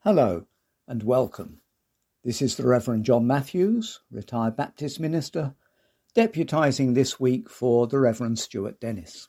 Hello and welcome. This is the Reverend John Matthews, retired Baptist minister, deputising this week for the Reverend Stuart Dennis.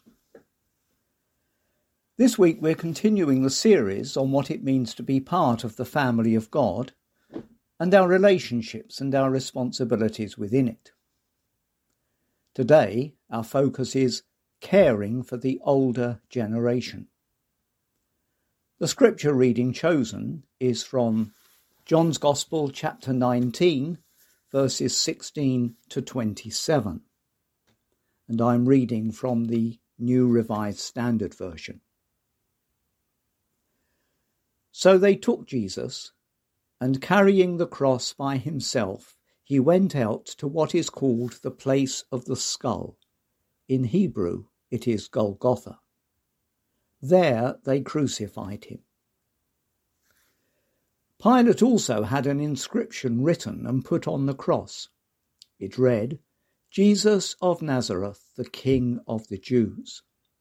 This week we're continuing the series on what it means to be part of the family of God and our relationships and our responsibilities within it. Today our focus is caring for the older generation. The scripture reading chosen is from John's Gospel, chapter 19, verses 16 to 27. And I'm reading from the New Revised Standard Version. So they took Jesus, and carrying the cross by himself, he went out to what is called the place of the skull. In Hebrew, it is Golgotha. There they crucified him. Pilate also had an inscription written and put on the cross. It read, "Jesus of Nazareth, the King of the Jews."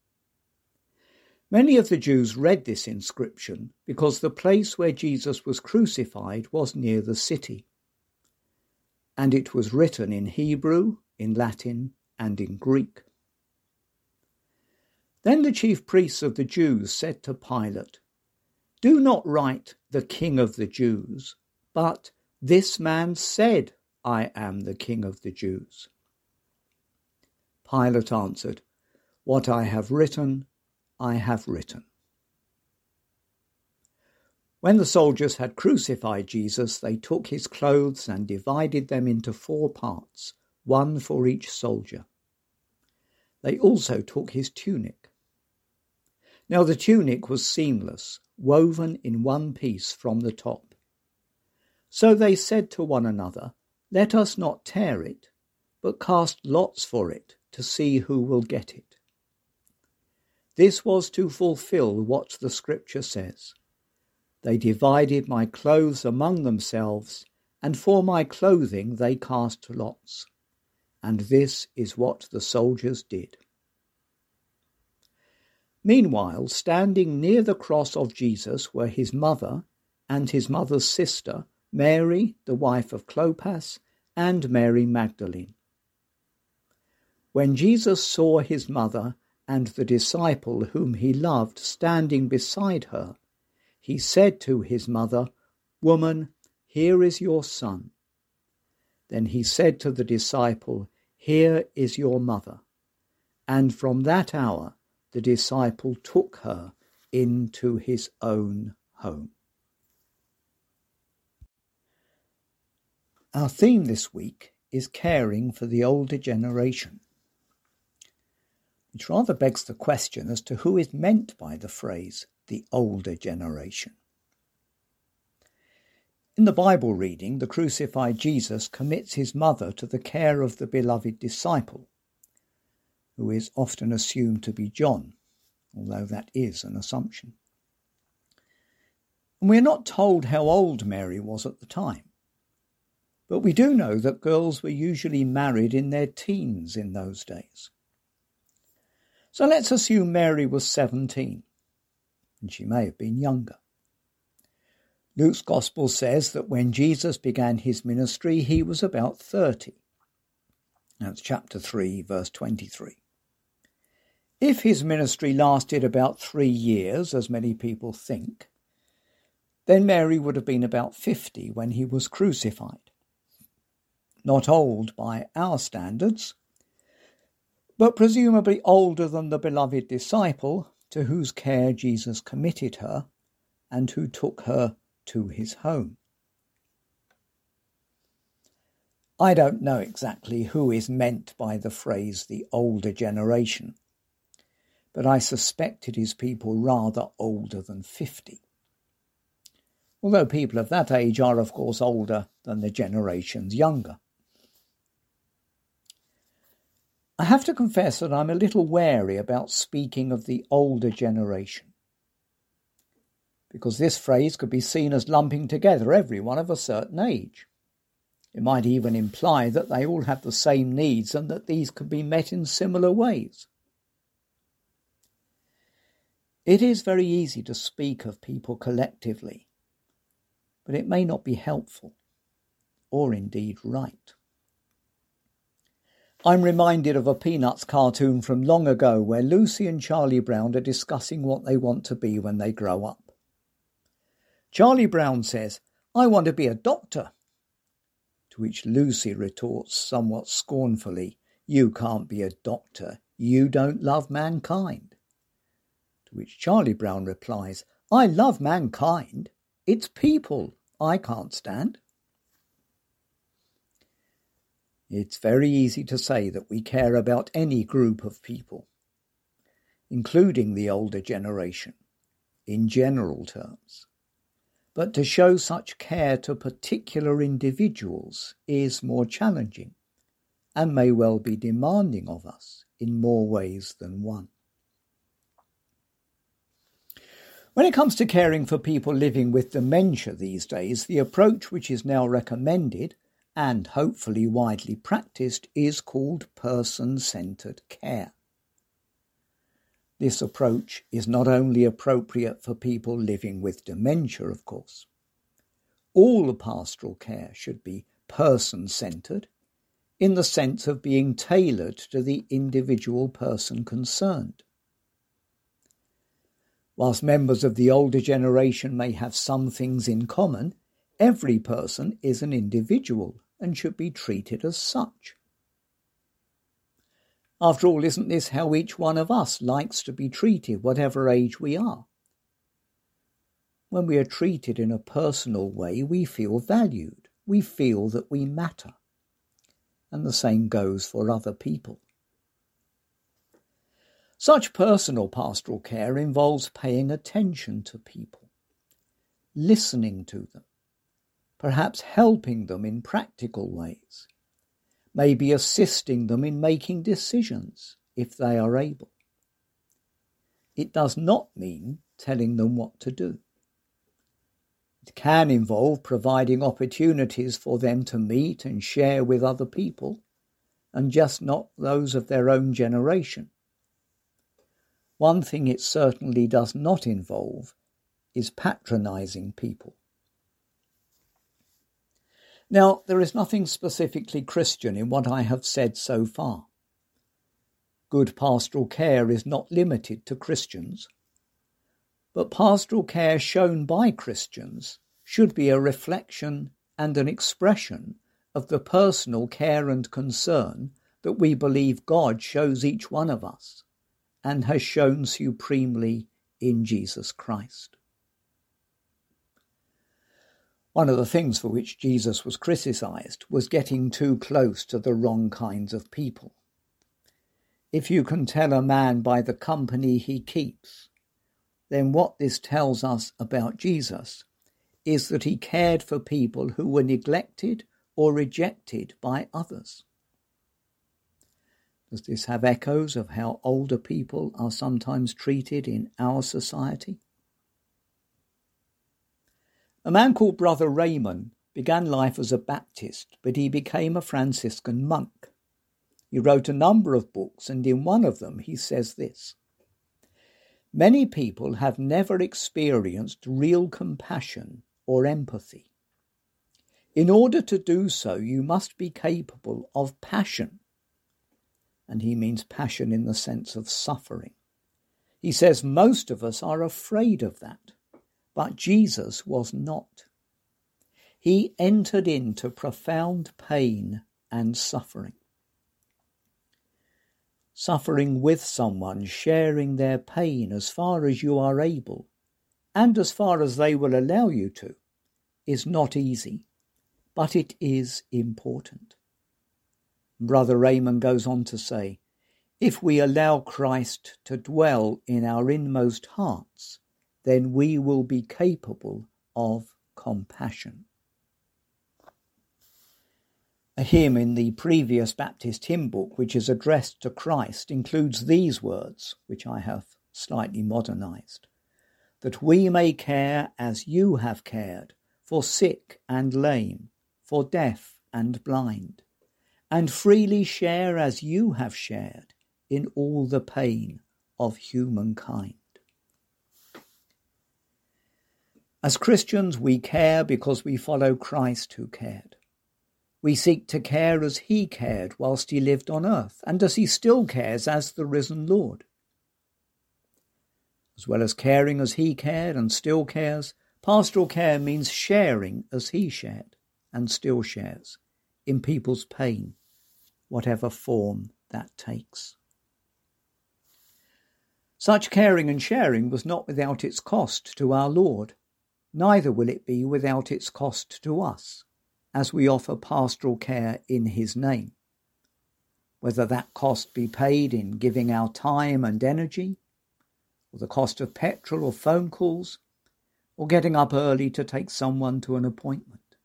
Many of the Jews read this inscription because the place where Jesus was crucified was near the city, and it was written in Hebrew, in Latin, and in Greek. Then the chief priests of the Jews said to Pilate, "Do not write the King of the Jews, but this man said, 'I am the King of the Jews.'" Pilate answered, "What I have written, I have written." When the soldiers had crucified Jesus, they took his clothes and divided them into 4 parts, one for each soldier. They also took his tunic. Now the tunic was seamless, woven in one piece from the top. So they said to one another, "Let us not tear it, but cast lots for it to see who will get it." This was to fulfill what the scripture says. "They divided my clothes among themselves, and for my clothing they cast lots." And this is what the soldiers did. Meanwhile, standing near the cross of Jesus were his mother and his mother's sister, Mary, the wife of Clopas, and Mary Magdalene. When Jesus saw his mother and the disciple whom he loved standing beside her, he said to his mother, "Woman, here is your son." Then he said to the disciple, "Here is your mother." And from that hour, the disciple took her into his own home. Our theme this week is caring for the older generation, which rather begs the question as to who is meant by the phrase, the older generation. In the Bible reading, the crucified Jesus commits his mother to the care of the beloved disciple, who is often assumed to be John, although that is an assumption. And we are not told how old Mary was at the time, but we do know that girls were usually married in their teens in those days. So let's assume Mary was 17, and she may have been younger. Luke's Gospel says that when Jesus began his ministry, he was about 30. That's chapter 3, verse 23. If his ministry lasted about 3 years, as many people think, then Mary would have been about 50 when he was crucified. Not old by our standards, but presumably older than the beloved disciple to whose care Jesus committed her and who took her to his home. I don't know exactly who is meant by the phrase the older generation, but I suspect it is people rather older than 50. Although people of that age are, of course, older than the generations younger. I have to confess that I'm a little wary about speaking of the older generation, because this phrase could be seen as lumping together everyone of a certain age. It might even imply that they all have the same needs and that these can be met in similar ways. It is very easy to speak of people collectively, but it may not be helpful or indeed right. I'm reminded of a Peanuts cartoon from long ago where Lucy and Charlie Brown are discussing what they want to be when they grow up. Charlie Brown says, "I want to be a doctor." To which Lucy retorts somewhat scornfully, "You can't be a doctor. You don't love mankind." To which Charlie Brown replies, "I love mankind. It's people I can't stand." It's very easy to say that we care about any group of people, including the older generation, in general terms. But to show such care to particular individuals is more challenging and may well be demanding of us in more ways than one. When it comes to caring for people living with dementia these days, the approach which is now recommended and hopefully widely practiced is called person-centred care. This approach is not only appropriate for people living with dementia, of course. All pastoral care should be person-centred in the sense of being tailored to the individual person concerned. Whilst members of the older generation may have some things in common, every person is an individual and should be treated as such. After all, isn't this how each one of us likes to be treated, whatever age we are? When we are treated in a personal way, we feel valued. We feel that we matter. And the same goes for other people. Such personal pastoral care involves paying attention to people, listening to them, perhaps helping them in practical ways, maybe assisting them in making decisions if they are able. It does not mean telling them what to do. It can involve providing opportunities for them to meet and share with other people, and just not those of their own generation. One thing it certainly does not involve is patronising people. Now, there is nothing specifically Christian in what I have said so far. Good pastoral care is not limited to Christians, but pastoral care shown by Christians should be a reflection and an expression of the personal care and concern that we believe God shows each one of us and has shown supremely in Jesus Christ. One of the things for which Jesus was criticised was getting too close to the wrong kinds of people. If you can tell a man by the company he keeps, then what this tells us about Jesus is that he cared for people who were neglected or rejected by others. Does this have echoes of how older people are sometimes treated in our society? A man called Brother Raymond began life as a Baptist, but he became a Franciscan monk. He wrote a number of books, and in one of them he says this: "Many people have never experienced real compassion or empathy. In order to do so, you must be capable of passion." And he means passion in the sense of suffering. He says most of us are afraid of that. But Jesus was not. He entered into profound pain and suffering. Suffering with someone, sharing their pain as far as you are able, and as far as they will allow you to, is not easy, but it is important. Brother Raymond goes on to say, if we allow Christ to dwell in our inmost hearts, then we will be capable of compassion. A hymn in the previous Baptist hymn book, which is addressed to Christ, includes these words, which I have slightly modernised: that we may care as you have cared for sick and lame, for deaf and blind, and freely share as you have shared in all the pain of humankind. As Christians, we care because we follow Christ who cared. We seek to care as he cared whilst he lived on earth, and as he still cares as the risen Lord. As well as caring as he cared and still cares, pastoral care means sharing as he shared and still shares in people's pain, whatever form that takes. Such caring and sharing was not without its cost to our Lord. Neither will it be without its cost to us, as we offer pastoral care in his name. Whether that cost be paid in giving our time and energy, or the cost of petrol or phone calls, or getting up early to take someone to an appointment.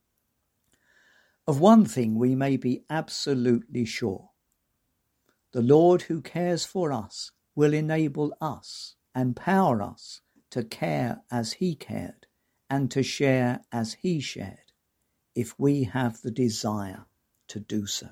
Of one thing we may be absolutely sure. The Lord who cares for us will enable us, empower us to care as he cared and to share as he shared, if we have the desire to do so.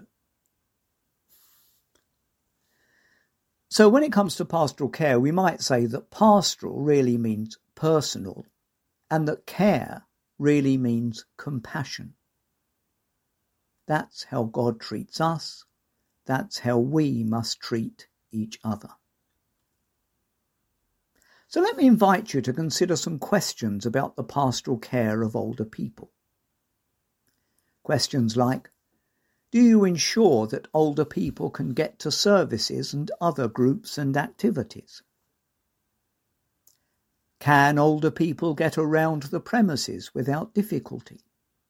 So when it comes to pastoral care, we might say that pastoral really means personal and that care really means compassion. That's how God treats us. That's how we must treat each other. So let me invite you to consider some questions about the pastoral care of older people. Questions like, do you ensure that older people can get to services and other groups and activities? Can older people get around the premises without difficulty?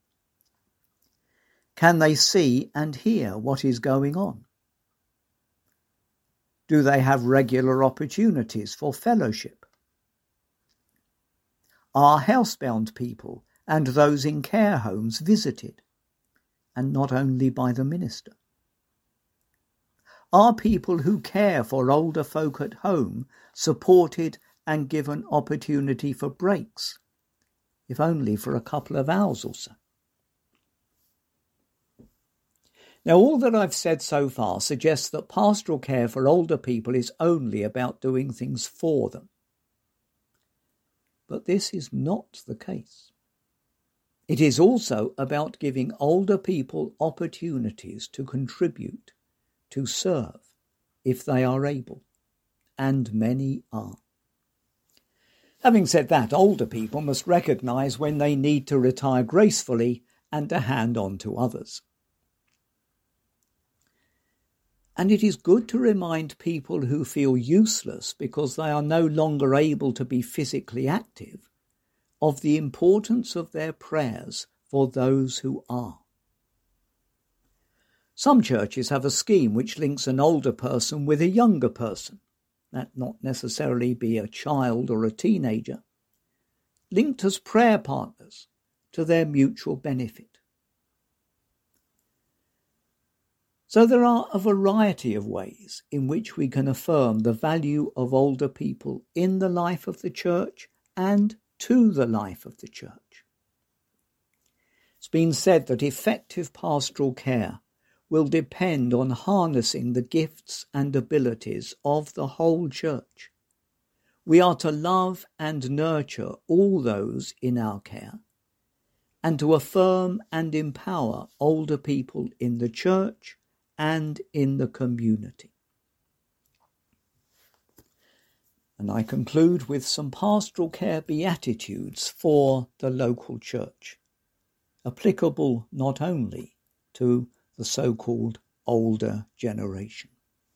Can they see and hear what is going on? Do they have regular opportunities for fellowship? Are housebound people and those in care homes visited, and not only by the minister? Are people who care for older folk at home supported and given opportunity for breaks, if only for a couple of hours or so? Now, all that I've said so far suggests that pastoral care for older people is only about doing things for them. But this is not the case. It is also about giving older people opportunities to contribute, to serve, if they are able, and many are. Having said that, older people must recognise when they need to retire gracefully and to hand on to others. And it is good to remind people who feel useless because they are no longer able to be physically active of the importance of their prayers for those who are. Some churches have a scheme which links an older person with a younger person, that not necessarily be a child or a teenager, linked as prayer partners to their mutual benefit. So there are a variety of ways in which we can affirm the value of older people in the life of the church and to the life of the church. It's been said that effective pastoral care will depend on harnessing the gifts and abilities of the whole church. We are to love and nurture all those in our care and to affirm and empower older people in the church and in the community. And I conclude with some pastoral care beatitudes for the local church, applicable not only to the so-called older generation.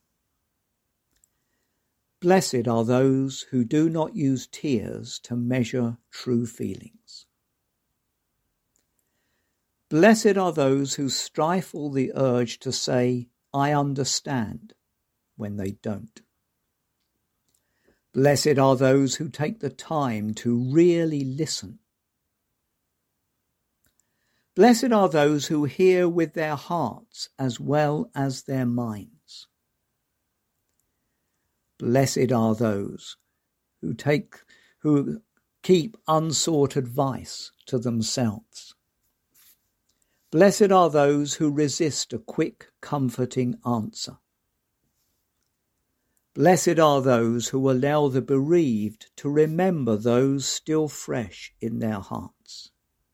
Blessed are those who do not use tears to measure true feelings. Blessed are those who stifle the urge to say, I understand, when they don't. Blessed are those who take the time to really listen. Blessed are those who hear with their hearts as well as their minds. Blessed are those who keep unsought advice to themselves. Blessed are those who resist a quick, comforting answer. Blessed are those who allow the bereaved to remember those still fresh in their hearts.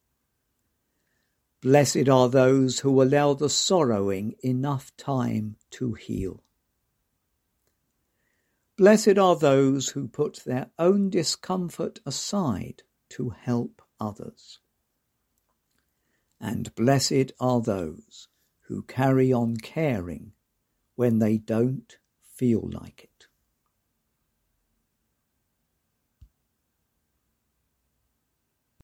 Blessed are those who allow the sorrowing enough time to heal. Blessed are those who put their own discomfort aside to help others. And blessed are those who carry on caring when they don't feel like it.